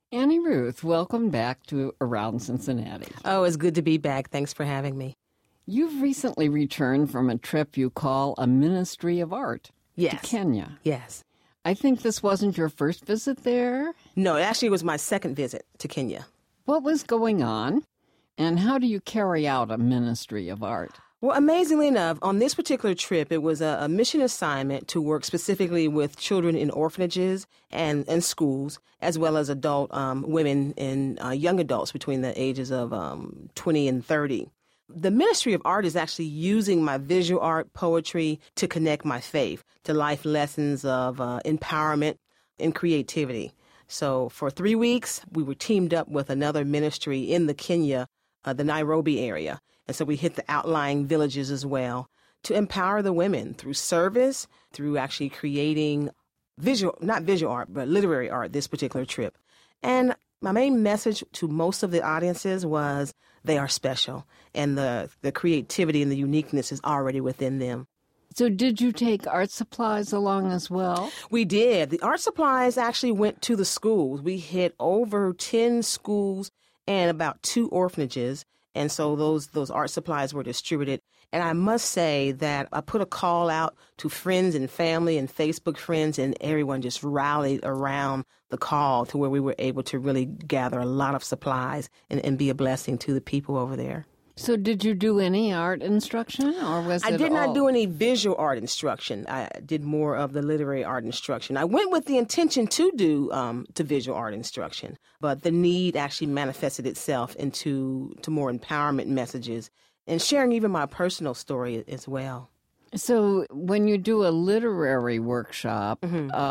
Annie Ruth, welcome back to Around Cincinnati. Oh, it's good to be back. Thanks for having me. You've recently returned from a trip you call a Ministry of Art to Kenya. Yes. I think this wasn't your first visit there? No, it actually was my second visit to Kenya. What was going on, and how do you carry out a Ministry of Art? Well, amazingly enough, on this particular trip, it was a mission assignment to work specifically with children in orphanages and schools, as well as adult women and young adults between the ages of 20 and 30. The Ministry of Art is actually using my visual art, poetry to connect my faith to life lessons of empowerment and creativity. So for 3 weeks, we were teamed up with another ministry in the Kenya, the Nairobi area. And so we hit the outlying villages as well to empower the women through service, through actually creating not visual art, but literary art this particular trip. And my main message to most of the audiences was they are special, and the creativity and the uniqueness is already within them. So did you take art supplies along as well? We did. The art supplies actually went to the schools. We hit over 10 schools and about 2 orphanages. And so those art supplies were distributed. And I must say that I put a call out to friends and family and Facebook friends, and everyone just rallied around the call to where we were able to really gather a lot of supplies and be a blessing to the people over there. So did you do any art instruction, or was it I did all? not do any visual art instruction. I did more of the literary art instruction. I went with the intention to do to visual art instruction, but the need actually manifested itself into more empowerment messages and sharing even my personal story as well. So when you do a literary workshop,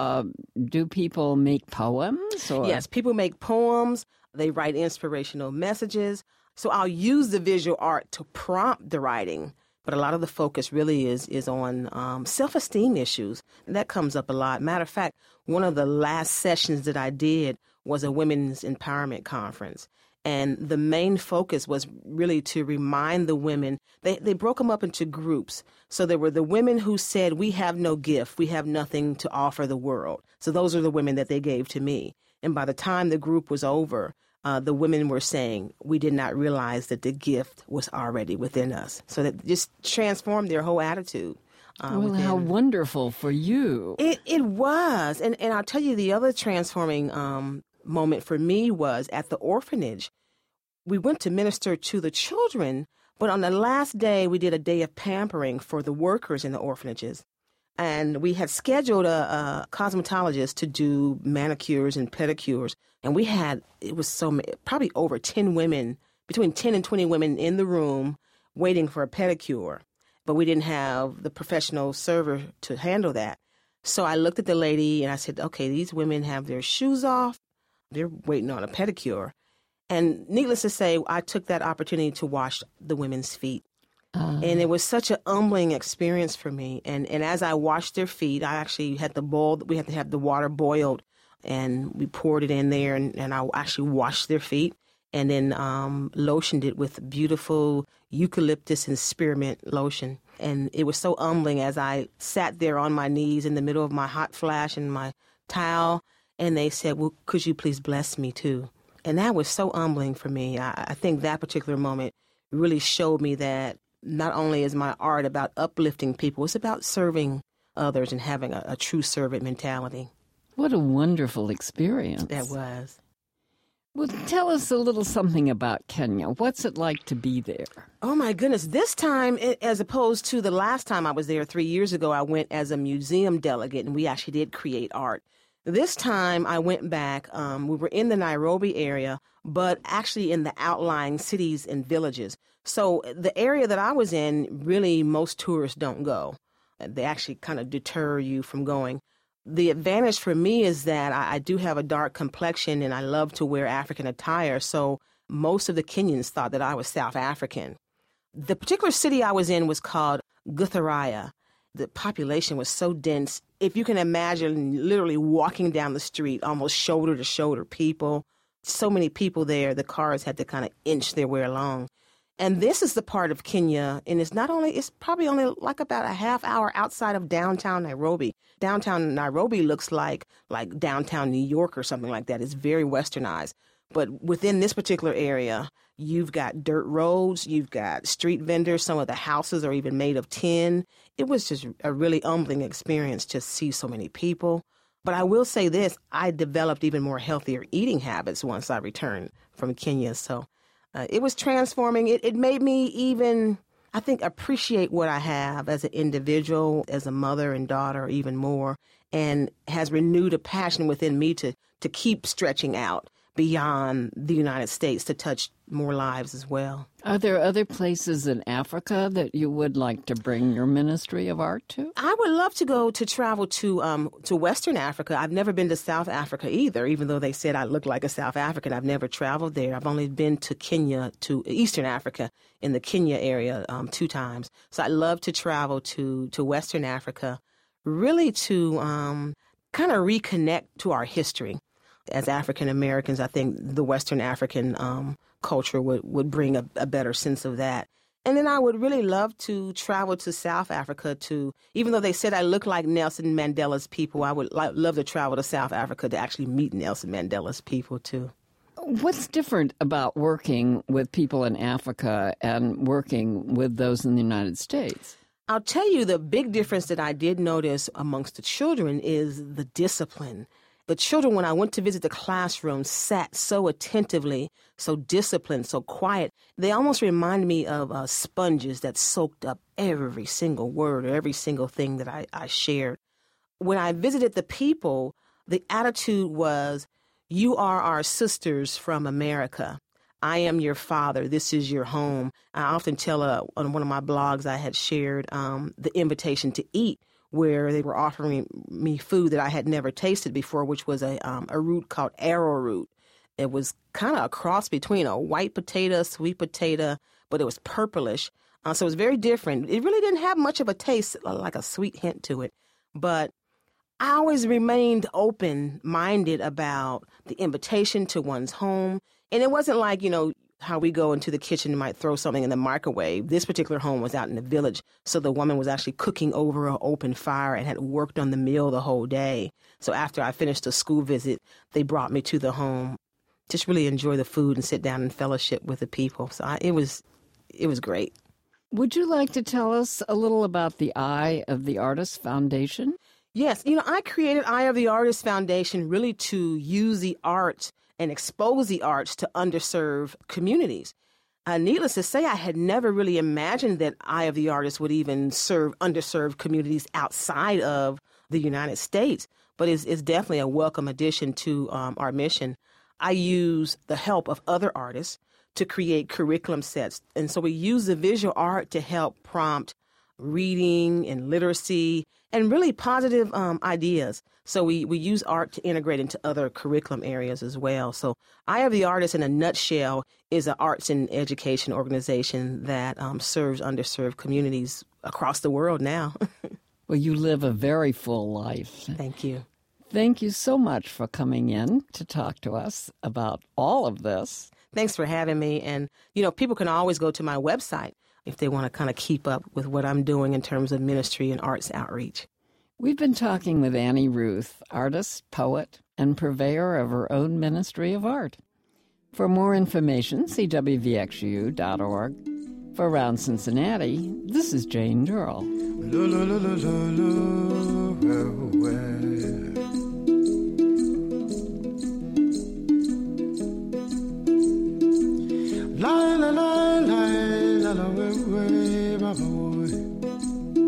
do people make poems? Or? Yes, people make poems. They write inspirational messages. So I'll use the visual art to prompt the writing, but a lot of the focus really is on self-esteem issues. And that comes up a lot. Matter of fact, one of the last sessions that I did was a women's empowerment conference. And the main focus was really to remind the women, they broke them up into groups. So there were the women who said, we have no gift, we have nothing to offer the world. So those are the women that they gave to me. And by the time the group was over, the women were saying, we did not realize that the gift was already within us. So that just transformed their whole attitude. Well, how wonderful for you. It was. And I'll tell you, the other transforming moment for me was at the orphanage. We went to minister to the children, but on the last day, we did a day of pampering for the workers in the orphanages. And we had scheduled a cosmetologist to do manicures and pedicures. And it was probably over 10 women, between 10 and 20 women in the room waiting for a pedicure. But we didn't have the professional server to handle that. So I looked at the lady and I said, okay, these women have their shoes off. They're waiting on a pedicure. And needless to say, I took that opportunity to wash the women's feet. And it was such an humbling experience for me. And as I washed their feet, I actually had we had to have the water boiled, and we poured it in there, and I actually washed their feet and then lotioned it with beautiful eucalyptus and spearmint lotion. And it was so humbling as I sat there on my knees in the middle of my hot flash and my towel, and they said, well, could you please bless me too? And that was so humbling for me. I think that particular moment really showed me that not only is my art about uplifting people, it's about serving others and having a true servant mentality. What a wonderful experience. That was. Well, tell us a little something about Kenya. What's it like to be there? Oh, my goodness. This time, as opposed to the last time I was there 3 years ago, I went as a museum delegate, and we actually did create art. This time I went back, we were in the Nairobi area, but actually in the outlying cities and villages. So the area that I was in, really most tourists don't go. They actually kind of deter you from going. The advantage for me is that I do have a dark complexion and I love to wear African attire. So most of the Kenyans thought that I was South African. The particular city I was in was called Githurai. The population was so dense. If you can imagine literally walking down the street, almost shoulder to shoulder people, so many people there, the cars had to kind of inch their way along. And this is the part of Kenya, and it's probably only like about a half hour outside of downtown Nairobi. Downtown Nairobi looks like downtown New York or something like that. It's very westernized. But within this particular area, you've got dirt roads, you've got street vendors. Some of the houses are even made of tin. It was just a really humbling experience to see so many people. But I will say this, I developed even more healthier eating habits once I returned from Kenya. So it was transforming. It made me even, I think, appreciate what I have as an individual, as a mother and daughter even more, and has renewed a passion within me to keep stretching out beyond the United States to touch more lives as well. Are there other places in Africa that you would like to bring your ministry of art to? I would love to travel to Western Africa. I've never been to South Africa either, even though they said I look like a South African. I've never traveled there. I've only been to Kenya, to Eastern Africa, in the Kenya area 2 times. So I'd love to travel to Western Africa, really to kind of reconnect to our history. As African Americans, I think the Western African culture would bring a better sense of that. And then I would really love to travel to South Africa even though they said I look like Nelson Mandela's people, I would love to travel to South Africa to actually meet Nelson Mandela's people too. What's different about working with people in Africa and working with those in the United States? I'll tell you the big difference that I did notice amongst the children is the discipline. The children, when I went to visit the classroom, sat so attentively, so disciplined, so quiet. They almost remind me of sponges that soaked up every single word or every single thing that I shared. When I visited the people, the attitude was, you are our sisters from America. I am your father. This is your home. I often tell on one of my blogs I had shared the invitation to eat, where they were offering me food that I had never tasted before, which was a root called arrowroot. It was kind of a cross between a white potato, sweet potato, but it was purplish. So it was very different. It really didn't have much of a taste, like a sweet hint to it. But I always remained open-minded about the invitation to one's home. And it wasn't like, how we go into the kitchen and might throw something in the microwave. This particular home was out in the village, so the woman was actually cooking over an open fire and had worked on the meal the whole day. So after I finished the school visit, they brought me to the home, just really enjoy the food and sit down and fellowship with the people. So it was great. Would you like to tell us a little about the Eye of the Artist Foundation? Yes, I created Eye of the Artist Foundation really to use the arts and expose the arts to underserved communities. Needless to say, I had never really imagined that Eye of the Artist would even serve underserved communities outside of the United States, but it's definitely a welcome addition to our mission. I use the help of other artists to create curriculum sets, and so we use the visual art to help prompt reading and literacy and really positive ideas. So we use art to integrate into other curriculum areas as well. So Eye of the Artist, in a nutshell, is an arts and education organization that serves underserved communities across the world now. Well, you live a very full life. Thank you. Thank you so much for coming in to talk to us about all of this. Thanks for having me. And, people can always go to my website if they want to kind of keep up with what I'm doing in terms of ministry and arts outreach. We've been talking with Annie Ruth, artist, poet, and purveyor of her own ministry of art. For more information, see WVXU.org. For Around Cincinnati, this is Jane Durrell. La la la la la la la la